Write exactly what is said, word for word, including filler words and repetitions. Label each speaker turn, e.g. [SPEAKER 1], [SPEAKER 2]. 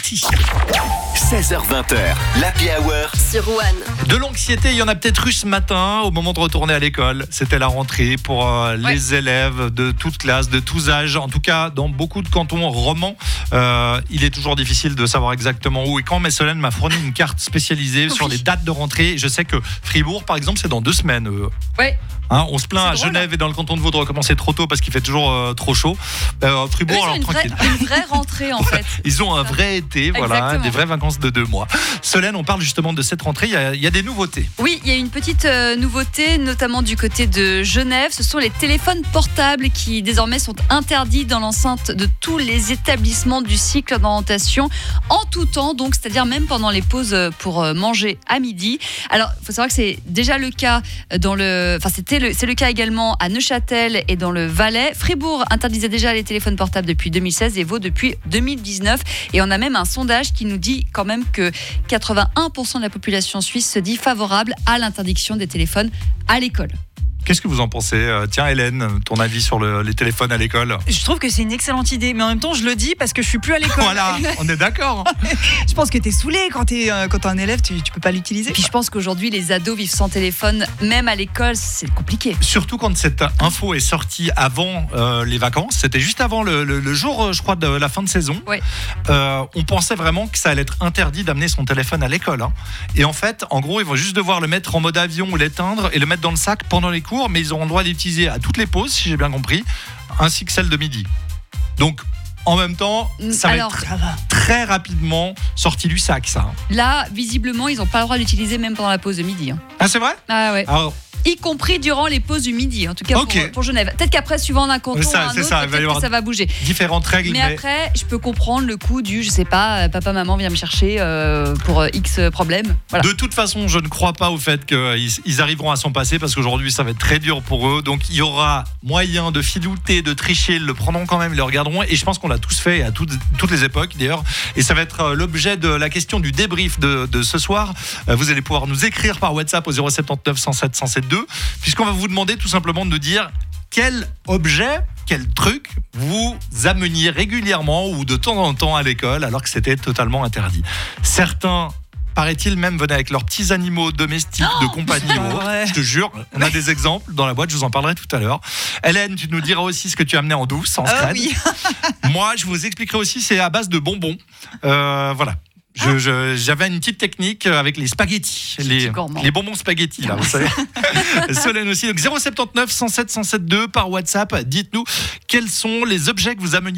[SPEAKER 1] parti.
[SPEAKER 2] seize heures vingt, l'Happy Hour
[SPEAKER 3] sur One.
[SPEAKER 1] De l'anxiété, il y en a peut-être eu ce matin au moment de retourner à l'école. C'était la rentrée pour euh,
[SPEAKER 3] Ouais.
[SPEAKER 1] les élèves de toutes classes, de tous âges. En tout cas, dans beaucoup de cantons romans, euh, il est toujours difficile de savoir exactement où et quand. Mais Solène m'a fourni une carte spécialisée
[SPEAKER 3] Oui.
[SPEAKER 1] sur les dates de rentrée. Je sais que Fribourg, par exemple, c'est dans deux semaines. euh.
[SPEAKER 3] Ouais.
[SPEAKER 1] Hein, on se plaint
[SPEAKER 3] C'est
[SPEAKER 1] à
[SPEAKER 3] drôle.
[SPEAKER 1] Genève et dans le canton de Vaud de recommencer trop tôt parce qu'il fait toujours euh, trop chaud. Euh,
[SPEAKER 3] Eux,
[SPEAKER 1] Fribourg,
[SPEAKER 3] ils ont
[SPEAKER 1] alors
[SPEAKER 3] une vraie,
[SPEAKER 1] tranquille.
[SPEAKER 3] une vraie rentrée en fait.
[SPEAKER 1] Ils ont un vrai été, voilà,
[SPEAKER 3] Exactement.
[SPEAKER 1] des vraies vacances de deux mois. Solène, on parle justement de cette rentrée. Il y a, il y a des nouveautés.
[SPEAKER 3] Oui, il y a une petite euh, nouveauté, notamment du côté de Genève. Ce sont les téléphones portables qui désormais sont interdits dans l'enceinte de tous les établissements du cycle d'orientation en tout temps, donc c'est-à-dire même pendant les pauses pour euh, manger à midi. Alors, il faut savoir que c'est déjà le cas dans le, enfin c'était le, c'est le cas également à Neuchâtel et dans le Valais. Fribourg interdisait déjà les téléphones portables depuis deux mille seize et Vaud depuis deux mille dix-neuf. Et on a même un sondage qui nous dit quand même que quatre-vingt-un pour cent de la population suisse se dit favorable à l'interdiction des téléphones à l'école.
[SPEAKER 1] Qu'est-ce que vous en pensez euh, Tiens, Hélène, ton avis sur le- les téléphones à l'école?
[SPEAKER 4] Je trouve que c'est une excellente idée, mais en même temps, je le dis parce que je suis plus à l'école.
[SPEAKER 1] Voilà, on est d'accord.
[SPEAKER 4] Je pense que t'es saoulé quand t'es euh, quand t'es un élève, tu, tu peux pas l'utiliser.
[SPEAKER 3] Et puis je pense qu'aujourd'hui les ados vivent sans téléphone, même à l'école, c'est compliqué.
[SPEAKER 1] Surtout quand cette info est sortie avant euh, les vacances, c'était juste avant le, le- le jour, euh, je crois, de la fin de saison.
[SPEAKER 3] Ouais.
[SPEAKER 1] Euh, on pensait vraiment que ça allait être interdit d'amener son téléphone à l'école. hein. Et en fait, en gros, ils vont juste devoir le mettre en mode avion ou l'éteindre et le mettre dans le sac pendant les cours, mais ils auront le droit d'utiliser à toutes les pauses, si j'ai bien compris, ainsi que celle de midi. Donc, en même temps, ça va
[SPEAKER 3] Alors,
[SPEAKER 1] être
[SPEAKER 4] Ça va.
[SPEAKER 1] très rapidement sorti du sac, ça. hein.
[SPEAKER 3] là, visiblement, ils n'ont pas le droit d'utiliser même pendant la pause de midi. hein.
[SPEAKER 1] Ah, c'est vrai?
[SPEAKER 3] Ah ouais.
[SPEAKER 1] Alors,
[SPEAKER 3] Y compris durant les pauses du midi, en tout cas
[SPEAKER 1] Ok.
[SPEAKER 3] pour, pour Genève. Peut-être qu'après, suivant d'un canton
[SPEAKER 1] Ça,
[SPEAKER 3] à un
[SPEAKER 1] c'est
[SPEAKER 3] autre,
[SPEAKER 1] ça, il va y
[SPEAKER 3] peut-être
[SPEAKER 1] avoir
[SPEAKER 3] que ça va bouger.
[SPEAKER 1] différentes règles,
[SPEAKER 3] Mais après, je peux comprendre le coup du, je sais pas, euh, papa, maman vient me chercher euh, pour euh, X problème. Voilà.
[SPEAKER 1] De toute façon, je ne crois pas au fait qu'ils ils arriveront à s'en passer parce qu'aujourd'hui, ça va être très dur pour eux. Donc, il y aura moyen de filouter, de tricher. Ils le prendront quand même, ils le regarderont. Et je pense qu'on l'a tous fait à toutes, toutes les époques, d'ailleurs. Et ça va être euh, l'objet de la question du débrief de, de ce soir. Euh, Vous allez pouvoir nous écrire par WhatsApp au zéro sept neuf cent sept cent sept deux, puisqu'on va vous demander tout simplement de nous dire quel objet, quel truc vous ameniez régulièrement ou de temps en temps à l'école alors que c'était totalement interdit. Certains, paraît-il, même venaient avec leurs petits animaux domestiques de compagnie
[SPEAKER 4] c'est
[SPEAKER 1] ou
[SPEAKER 4] pas
[SPEAKER 1] autres.
[SPEAKER 4] vrai.
[SPEAKER 1] Je te jure, on a des exemples dans la boîte, je vous en parlerai tout à l'heure. Hélène, tu nous diras aussi ce que tu as amené en douce, en
[SPEAKER 4] Ah
[SPEAKER 1] scred.
[SPEAKER 4] oui.
[SPEAKER 1] Moi, je vous expliquerai aussi, c'est à base de bonbons. Euh, voilà. Je- je- j'avais une petite technique avec les spaghettis, les,
[SPEAKER 3] gourmand.
[SPEAKER 1] les bonbons spaghettis, là, vous savez. Solène aussi. Donc zéro sept neuf cent sept cent sept deux par WhatsApp. Dites-nous quels sont les objets que vous ameniez